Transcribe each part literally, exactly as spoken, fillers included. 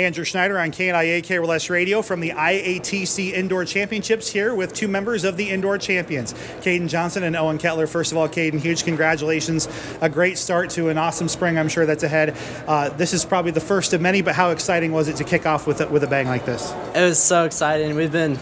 Andrew Schneider on K N I A K R L S Radio from the I A T C Indoor Championships here with two members of the Indoor Champions, Caden Johnson and Owen Kettler. First of all, Caden, huge congratulations. A great start to an awesome spring, I'm sure that's ahead. Uh, this is probably the first of many, but how exciting was it to kick off with a, with a bang like this? It was so exciting. We've been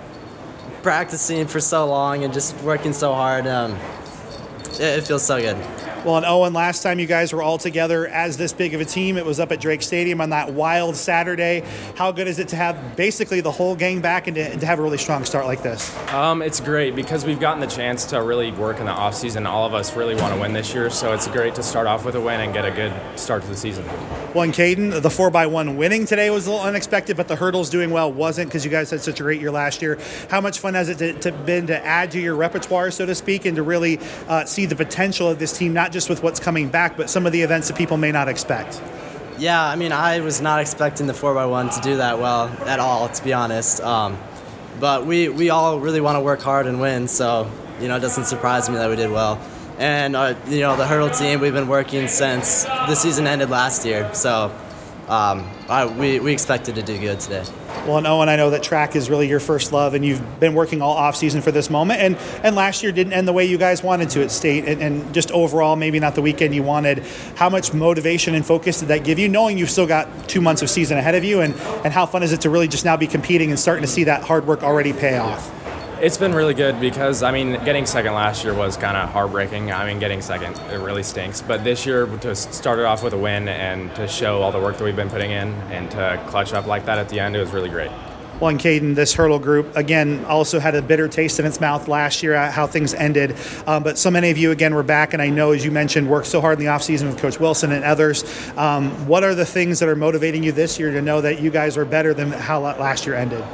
practicing for so long and just working so hard. Um, it, it feels so good. Well, and Owen, last time you guys were all together as this big of a team, it was up at Drake Stadium on that wild Saturday. How good is it to have basically the whole gang back and to, and to have a really strong start like this? Um, it's great because we've gotten the chance to really work in the offseason. All of us really want to win this year, so it's great to start off with a win and get a good start to the season. Well, and Caden, the four by one winning today was a little unexpected, but the hurdles doing well wasn't because you guys had such a great year last year. How much fun has it to, to been to add to your repertoire, so to speak, and to really uh, see the potential of this team, not just with what's coming back, but some of the events that people may not expect? Yeah, I mean, I was not expecting the four by one to do that well at all, to be honest. Um, but we, we all really want to work hard and win, so, you know, it doesn't surprise me that we did well. And, uh, you know, the hurdle team, we've been working since the season ended last year, so um, I, we, we expected to do good today. Well, and Owen, I know that track is really your first love, and you've been working all off-season for this moment, and, and last year didn't end the way you guys wanted to at State, and, and just overall, maybe not the weekend you wanted. How much motivation and focus did that give you, knowing you've still got two months of season ahead of you, and, and how fun is it to really just now be competing and starting to see that hard work already pay off? It's been really good because, I mean, getting second last year was kind of heartbreaking. I mean, getting second, it really stinks. But this year, to start it off with a win and to show all the work that we've been putting in and to clutch up like that at the end, it was really great. Well, and Caden, this hurdle group, again, also had a bitter taste in its mouth last year, uh, how things ended. Um, but so many of you, again, were back, and I know, as you mentioned, worked so hard in the offseason with Coach Wilson and others. Um, what are the things that are motivating you this year to know that you guys are better than how last year ended?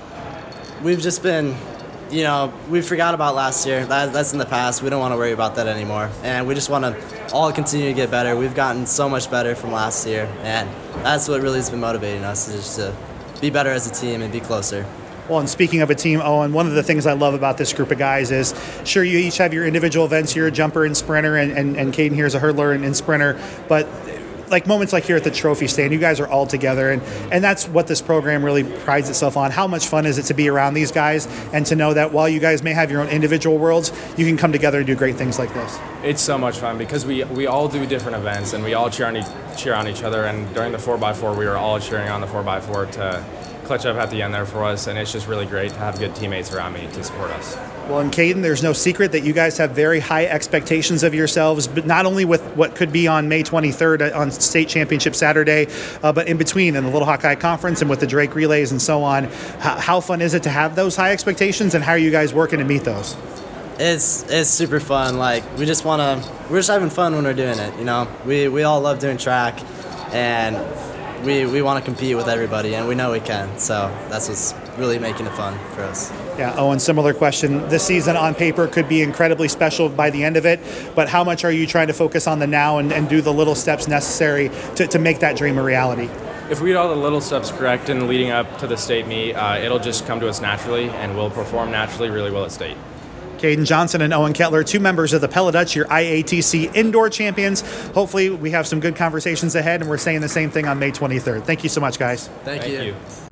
We've just been, you know, we forgot about last year. That, that's in the past. We don't want to worry about that anymore. And we just want to all continue to get better. We've gotten so much better from last year, and that's what really has been motivating us, is just to be better as a team and be closer. Well, and speaking of a team, Owen, one of the things I love about this group of guys is, sure, you each have your individual events. You're a jumper and sprinter, and, and, and Caden here is a hurdler and, and sprinter. But like moments like here at the trophy stand, you guys are all together, and, and that's what this program really prides itself on. How much fun is it to be around these guys and to know that while you guys may have your own individual worlds, you can come together and do great things like this? It's so much fun because we, we all do different events and we all cheer on, each, cheer on each other. And during the four by four, we were all cheering on the four by four to clutch up at the end there for us, and it's just really great to have good teammates around me to support us. Well, and Caden, there's no secret that you guys have very high expectations of yourselves, but not only with what could be on May twenty-third on State Championship Saturday, uh, but in between in the Little Hawkeye Conference and with the Drake Relays and so on. How, how fun is it to have those high expectations, and how are you guys working to meet those? It's it's super fun. Like, we just want to, we're just having fun when we're doing it, you know. We, we all love doing track, and we we want to compete with everybody, and we know we can, so that's what's really making it fun for us. Yeah, Owen, similar question. This season on paper could be incredibly special by the end of it, but how much are you trying to focus on the now and, and do the little steps necessary to, to make that dream a reality? If we do all the little steps correct in leading up to the state meet, uh, it'll just come to us naturally, and we'll perform naturally really well at state. Caden Johnson and Owen Kettler, two members of the Pella Dutch, your I A T C Indoor Champions. Hopefully we have some good conversations ahead, and we're saying the same thing on May twenty-third. Thank you so much, guys. Thank, Thank you. you.